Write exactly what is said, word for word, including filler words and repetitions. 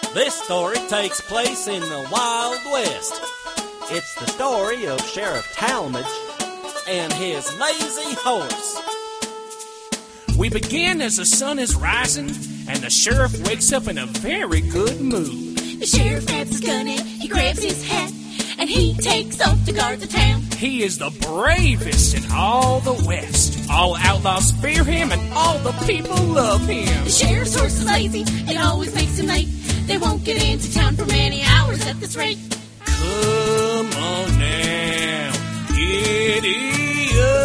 This story takes place in the Wild West. It's the story of Sheriff Talmadge and his lazy horse. We begin as the sun is rising, and the sheriff wakes up in a very good mood. The sheriff grabs his gun and he grabs his hat, and he takes off to guard the town. He is the bravest in all the West. All outlaws fear him, and all the people love him. The sheriff's horse is lazy, it always makes him late. They won't get into town for many hours at this rate. Come on now, giddy up.